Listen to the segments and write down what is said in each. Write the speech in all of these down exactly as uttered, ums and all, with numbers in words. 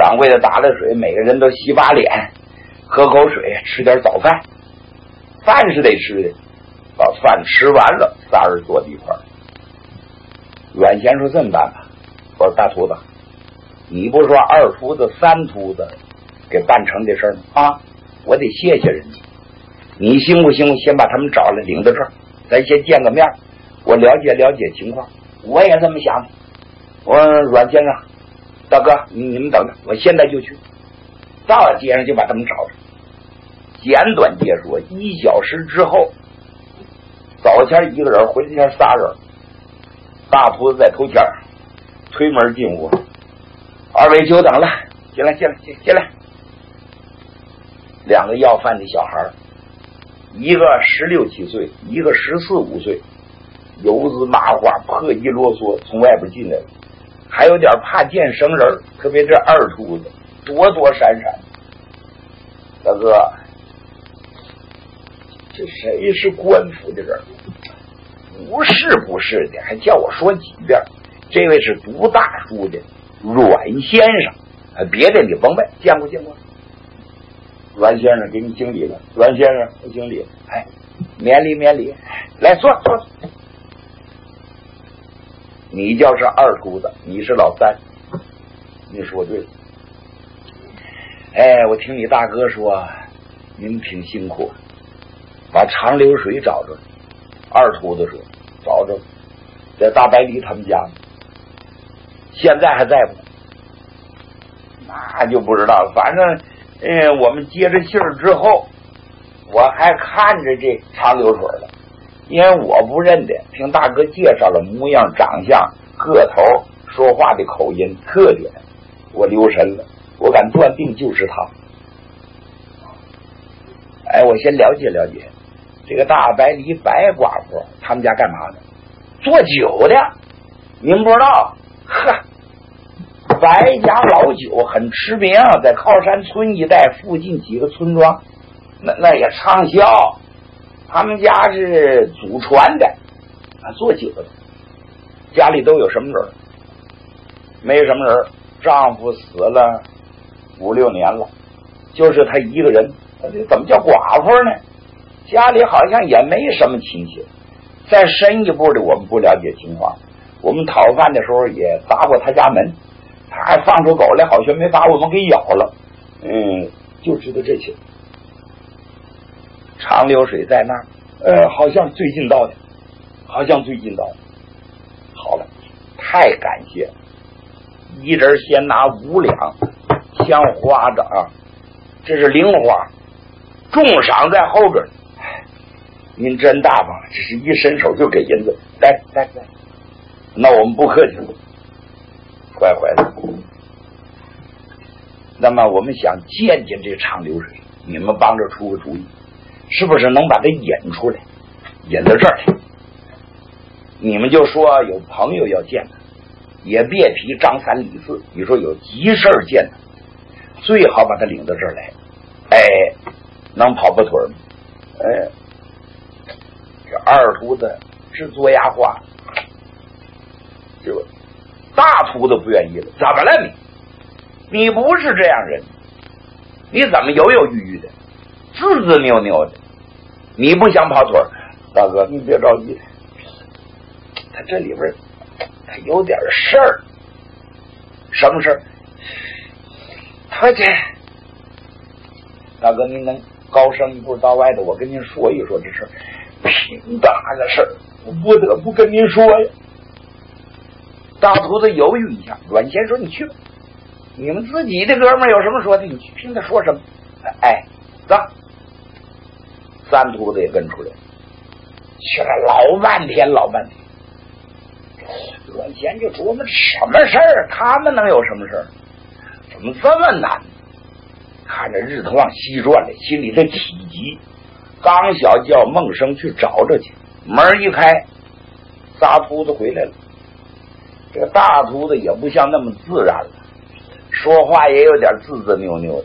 掌柜的打了水，每个人都洗把脸，喝口水，吃点早饭。饭是得吃的，把饭吃完了，仨人坐在一块儿。阮先说这么办吧，我说大秃子，你不说二秃子三秃子给办成这事儿吗？啊，我得谢谢人家。你行不行？先把他们找来领到这儿，咱先见个面，我了解了解情况。我也这么想的。我说阮先生，大哥，你你们等着，我现在就去。到街上就把他们找着。简短解说，一小时之后，早前一个人，回前仨人。大秃子在头前推门进屋，二位久等了，进来进来进进来。两个要饭的小孩，一个十六七岁，一个十四五岁，油子麻花，破衣啰嗦，从外边进来了，还有点怕见生人，特别这二秃子躲躲闪闪。大哥，这谁是官府的人？不是不是的，还叫我说几遍。这位是读大书的阮先生，别的你甭问，见过见过。阮先生给你敬礼了，阮先生不敬礼，哎，免礼免礼，来坐坐。你叫是二秃子，你是老三，你说对了。哎，我听你大哥说，您挺辛苦，把长流水找着。二秃子说找着，在大白梨他们家，现在还在不？那就不知道了。反正，嗯，我们接着信儿之后，我还看着这长流水了，因为我不认得，听大哥介绍了模样、长相、个头、说话的口音、特点，我留神了，我敢断定就是他。哎，我先了解了解。这个大白梨白寡妇他们家干嘛的？做酒的。您不知道？呵，白家老酒很知名，在靠山村一带附近几个村庄，那那也畅销。他们家是祖传的，啊，做酒的。家里都有什么人？没什么人，丈夫死了五六年了，就是他一个人。怎么叫寡妇呢？家里好像也没什么亲戚。再深一步的我们不了解情况，我们讨饭的时候也砸过他家门，他还放出狗来，好像没把我们给咬了。嗯，就知道这些。长流水在那儿，呃，好像最近到的，好像最近到的。好了，太感谢了。一人先拿五两像花的啊，这是零花，重赏在后边。您真大方，这是一伸手就给银子，来来来，那我们不客气了，坏坏的。那么我们想见见这长流水，你们帮着出个主意，是不是能把它引出来，引到这儿来？你们就说有朋友要见他，也别提张三李四，你说有急事儿见他，最好把他领到这儿来。哎，能跑不腿吗？哎。这二秃子是做牙花，这个大秃子不愿意了。怎么了你？你不是这样人，你怎么犹犹豫豫的，自自扭扭的？你不想跑腿儿？大哥，你别着急，他这里边他有点事儿。什么事儿？他这大哥，您能高声一步到外的，我跟您说一说这事儿。挺大的事儿，我不得不跟您说呀。大秃子犹豫一下，阮先说：“你去吧，你们自己的哥们儿有什么说的，你去听他说什么。”哎，走。三秃子也跟出来，去了老半天，老半天。阮先就琢磨什么事儿，他们能有什么事儿？怎么这么难？看着日头往西转的，心里的起急。刚想叫孟生去找着去，门一开，仨秃子回来了。这个大秃子也不像那么自然了，说话也有点自自扭扭的。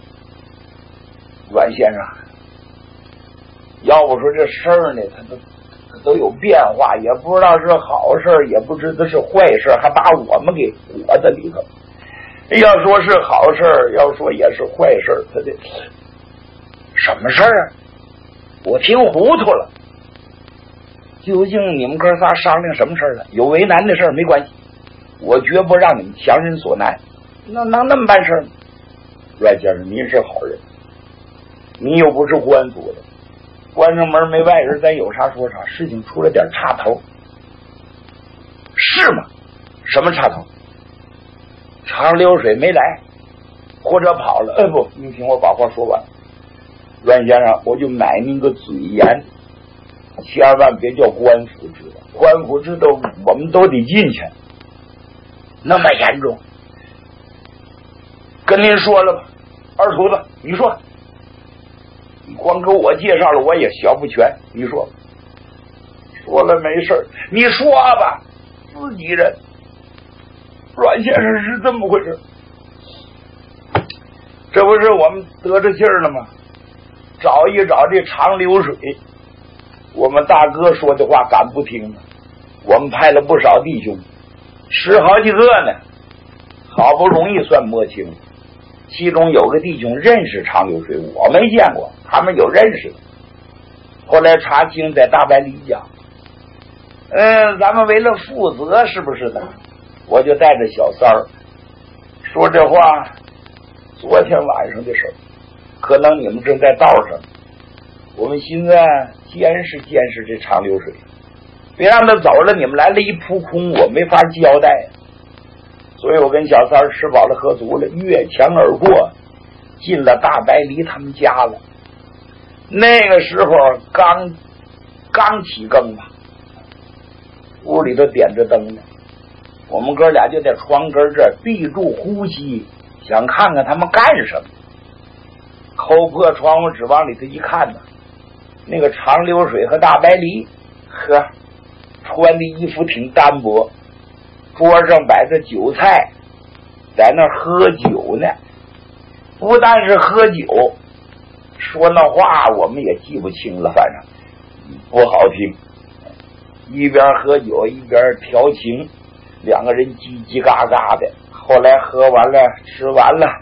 阮先生，要不说这事儿呢，他都他都有变化，也不知道是好事，也不知道是坏事，还把我们给裹在里头。 要说是好事，要说也是坏事，他这什么事儿啊？我听糊涂了。究竟你们哥仨商量什么事儿了？有为难的事儿没关系，我绝不让你们强人所难。那能那么办事吗？阮先生，您是好人，您又不是官府的，关上门没外人，咱有啥说啥。事情出了点岔头，是吗？什么岔头？长流水没来，或者跑了。哎不，您听我把话说完。阮先生，我就买您个嘴严，千万别叫官府知道，官府知道我们都得进去。那么严重？跟您说了吧，二徒子，你说，你光给我介绍了，我也小不全。你说，说了没事，你说吧，自己人。阮先生是这么回事，这不是我们得着信儿了吗？找一找这长流水，我们大哥说的话敢不听吗？我们派了不少弟兄，十好几个呢，好不容易算摸清，其中有个弟兄认识长流水，我没见过，他们有认识的。后来查清在大白里讲，嗯，咱们为了负责，是不是的？我就带着小三儿说这话，昨天晚上的事儿，可能你们正在道上，我们现在监视监视这长流水，别让他走了，你们来了一扑空，我没法交代。所以我跟小三儿吃饱了喝足了，越墙而过，进了大白梨他们家了。那个时候刚刚起更吧，屋里头点着灯呢，我们哥俩就在床根这儿闭住呼吸，想看看他们干什么。抠破窗户纸往里头一看呢，那个长流水和大白梨，呵，穿的衣服挺单薄，桌上摆着酒菜，在那儿喝酒呢。不但是喝酒，说那话我们也记不清了，反正不好听。一边喝酒一边调情，两个人叽叽嘎嘎的。后来喝完了吃完了，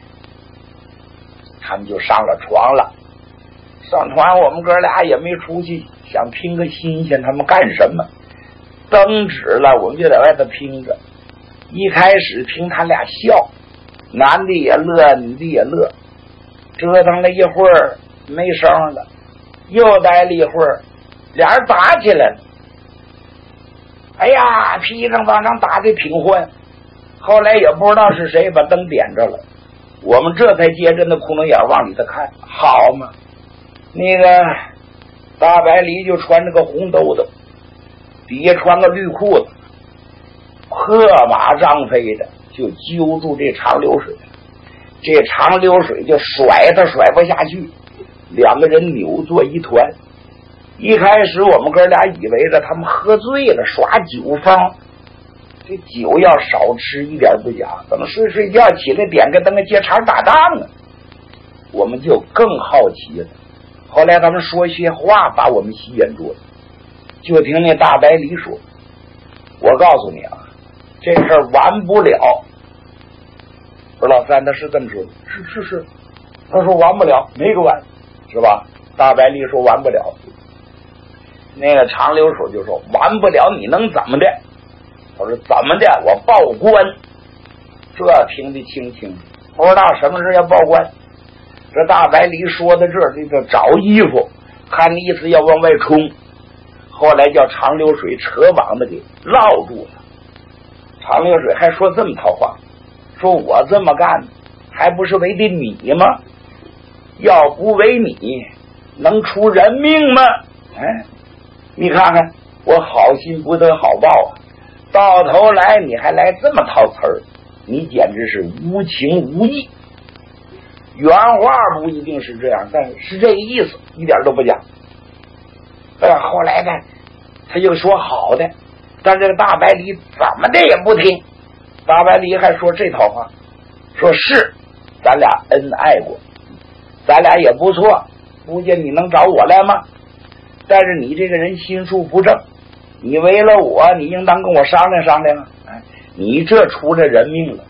他们就上了床了。上床我们哥俩也没出去，想拼个新鲜，他们干什么？灯止了，我们就在外头拼着。一开始听他俩笑，男的也乐，女的也乐，折腾了一会儿没声了，又待了一会儿，俩人打起来了。哎呀，噼里往上打的挺欢。后来也不知道是谁把灯点着了，我们这才接着那窟窿眼往里头看，好嘛，那个大白梨就穿着个红兜兜，底下穿个绿裤子，喝马张飞的就揪住这长流水，这长流水就甩他甩不下去，两个人扭作一团。一开始我们哥俩以为着他们喝醉了耍酒疯，这酒要少吃一点不假，等睡睡觉起来点个灯接茬打仗啊，我们就更好奇了。后来他们说些话把我们吸引住了，就听那大白梨说，我告诉你啊，这事儿完不了。我说老三他是这么说的，是是是，他说完不了，没个完，是吧？大白梨说完不了，那个长流水就说完不了，你能怎么的？我说怎么的？我报官。这听得清清，不知道什么事要报官。这大白梨说到这儿，这个找衣服，看意思要往外冲。后来叫长流水扯网子给绕住了。长流水还说这么套话，说我这么干还不是为的你吗？要不为你能出人命吗？哎，你看看我好心不得好报啊，到头来你还来这么套词儿，你简直是无情无义。原话不一定是这样，但是这个意思一点都不假。呃，后来呢他就说好的，但这个大白梨怎么的也不听。大白梨还说这套话，说是咱俩恩爱过，咱俩也不错，不见你能找我来吗？但是你这个人心术不正，你为了我你应当跟我商量商量啊！哎，你这出了人命了，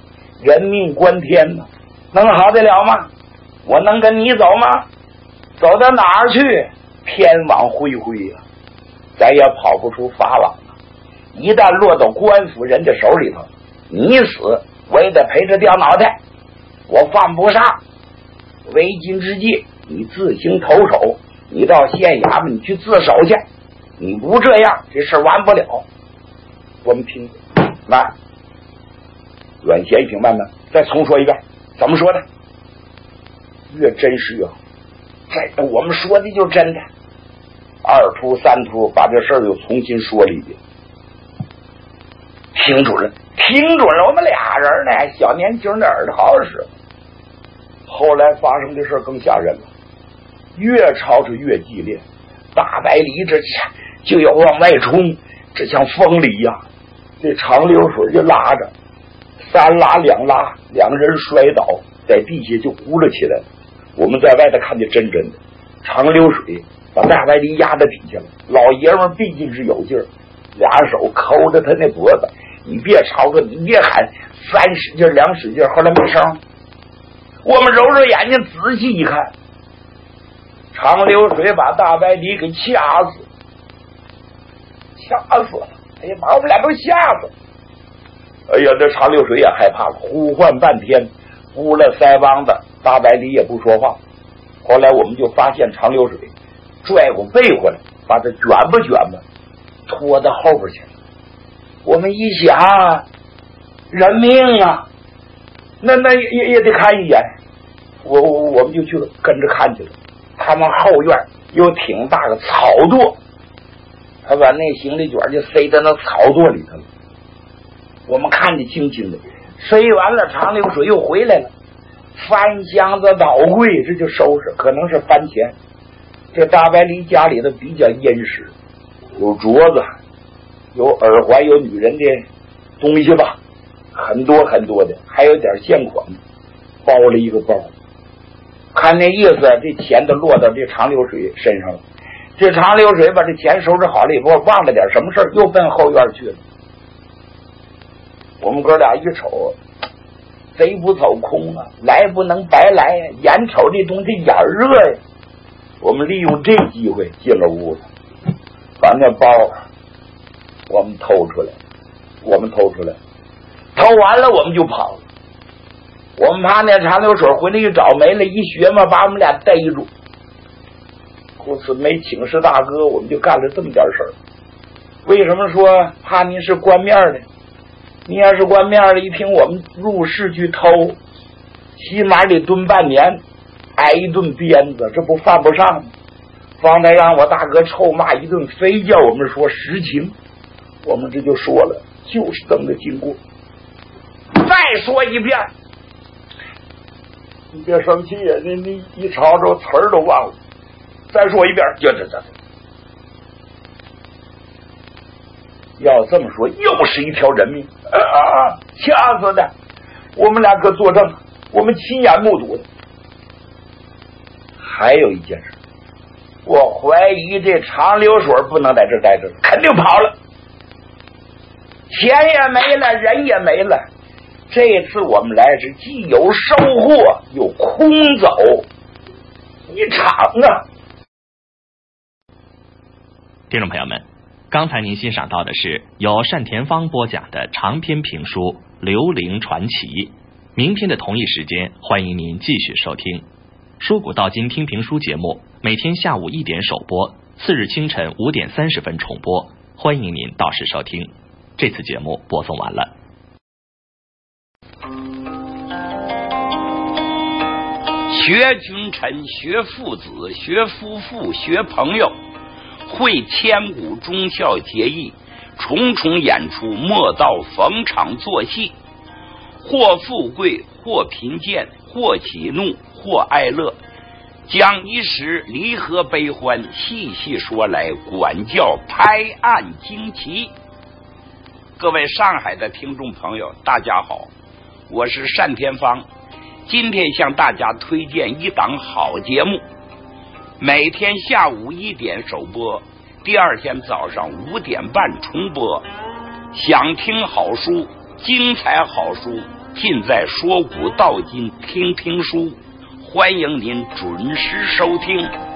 人命关天呢，能好得了吗？我能跟你走吗？走到哪儿去？天网恢恢呀、啊，再也跑不出法网了。一旦落到官府人家手里头，你死我也得陪着掉脑袋，我犯不上。为今之计，你自行投手，你到县衙门你去自首去。你不这样，这事完不了。我们听慢，阮咸平慢慢再重说一遍，怎么说的？越真实越好。这我们说的就真的，二突三突把这事儿又重新说了一遍。听主任，听准了，我们俩人呢，小年轻的耳朵好使。后来发生的事更吓人了，越吵是越激烈，大白梨这就要往外冲，这像风里呀、啊，这长流水就拉着，三拉两拉，两个人摔倒在地下就咕了起来了。我们在外头看见真真的，长流水把大白梨压在底下了，老爷们毕竟是有劲儿，俩手抠着他那脖子，你别吵着，你别喊，三使劲两使劲，后来没声。我们揉揉眼睛仔细一看，长流水把大白梨给掐死，掐死了！哎呀，把我们俩都吓死！哎呀，这长流水也害怕了，呼唤半天，捂了腮帮子，大白梨也不说话。后来我们就发现长流水拽过背回来，把他卷吧卷吧拖到后边去了。我们一想，人命啊，那那也也得看一眼。我我我们就去了，跟着看去了。他们后院有挺大的草垛，他把那行李卷就塞在那草垛里头了。我们看得清清的，塞完了，长流水又回来了，翻箱子倒柜，这就收拾，可能是翻钱。这大白梨家里头比较殷实，有镯子，有耳环，有女人的东西吧，很多很多的，还有点现款，包了一个包。看那意思，这钱都落到这长流水身上了。这长流水把这钱收拾好了以后，忘了点什么事儿，又奔后院去了。我们哥俩一瞅，贼不走空啊，来不能白来呀、啊，眼瞅这东西眼热呀。我们利用这机会进了屋子，把那包我们偷出来，我们偷出来，偷完了我们就跑了。我们怕那长流水回来一找没了，一学嘛把我们俩逮住。故此没请示大哥，我们就干了这么点事儿。为什么说怕您是官面的？你要是官面的，一听我们入室去偷，起码得蹲半年，挨一顿鞭子，这不犯不上吗？方才让我大哥臭骂一顿，非叫我们说实情，我们这就说了，就是这么个经过。再说一遍，你别生气呀、啊，你你一吵着词儿都忘了。再说一遍，就这这，要这么说，又是一条人命啊！掐死的，我们俩可作证，我们亲眼目睹的。还有一件事，我怀疑这长流水不能在这待着，肯定跑了，钱也没了，人也没了。这次我们来是既有收获，又空走一场啊！ 听众朋友们，刚才您欣赏到的是由单田芳播讲的长篇评书《刘伶传奇》。明天的同一时间，欢迎您继续收听说古道今听评书节目，每天下午一点首播，次日清晨五点三十分重播，欢迎您到时收听。这次节目播送完了。 学君臣，学父子，学夫妇，学朋友，会千古忠孝节义，重重演出，莫道逢场作戏，或富贵，或贫贱，或喜怒，或哀乐，讲一时离合悲欢，细细说来，管教拍案惊奇。各位上海的听众朋友，大家好，我是单田芳，今天向大家推荐一档好节目，每天下午一点首播，第二天早上五点半重播。想听好书，精彩好书， 尽在说古道今听评书，欢迎您准时收听。